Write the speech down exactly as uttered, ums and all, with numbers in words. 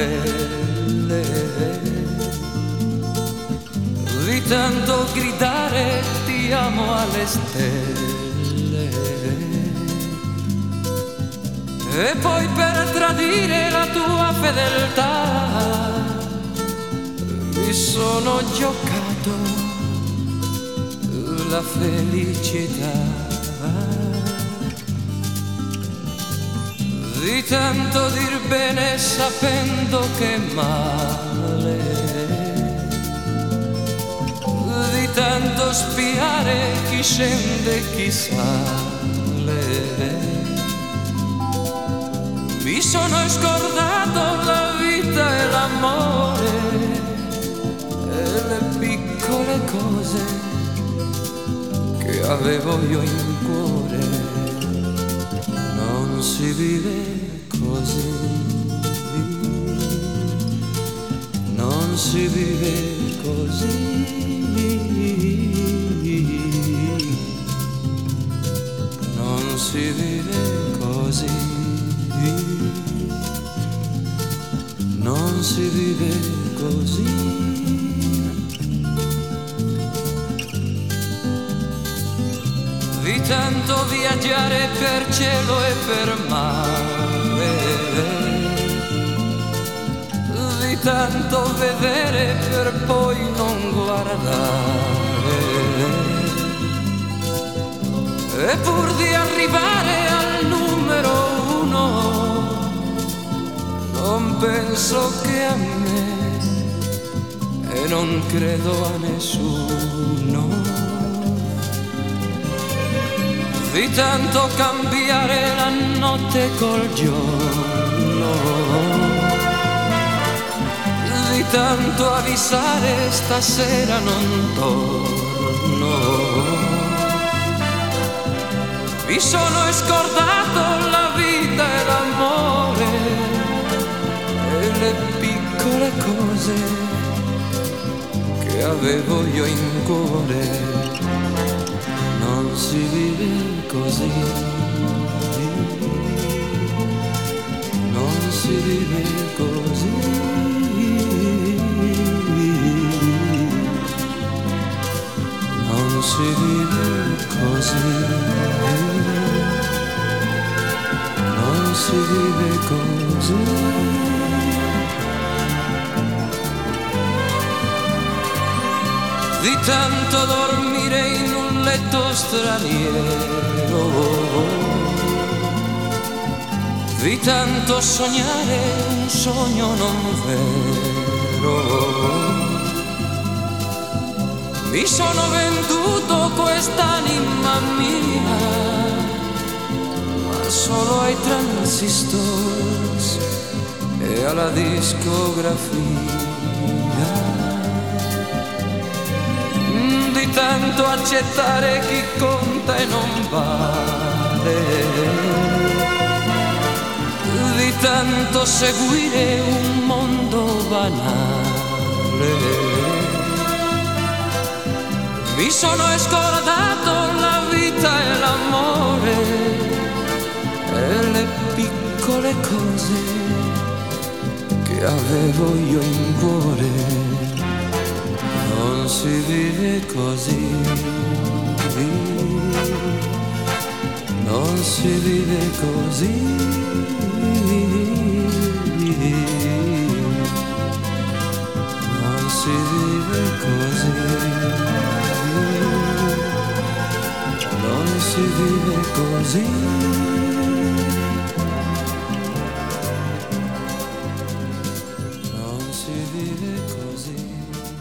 belle, di tanto gridare ti amo alle stelle, e poi per tradire la tua fedeltà mi sono giocato la felicità. Di tanto dir bene sapendo che male, di tanto spiare chi scende e chi sale, mi sono scordato la vita e l'amore e le piccole cose che avevo io in cuore. Non si vive così, non si vive così, non si vive così, non si vive così. Di tanto viaggiare per cielo e per mare, di tanto vedere per poi non guardare, e pur di arrivare al numero uno non penso che a me e non credo a nessuno. Di tanto cambiare la notte col giorno, di tanto avvisare stasera non torno, mi sono scordato la vita e l'amore e le piccole cose che avevo io in cuore. Non si vive così, non si vive così, non si vive così, non si vive così. Di tanto dormire in un letto straniero, di tanto sognare un sogno non vero, mi sono venduto quest'anima mia, ma solo ai transistors e alla discografia. Di tanto accettare chi conta e non vale, di tanto seguire un mondo banale, mi sono scordato la vita e l'amore e le piccole cose che avevo io in cuore. Non si vive così, non si vive così, non si vive così, non si vive così, non si vive così.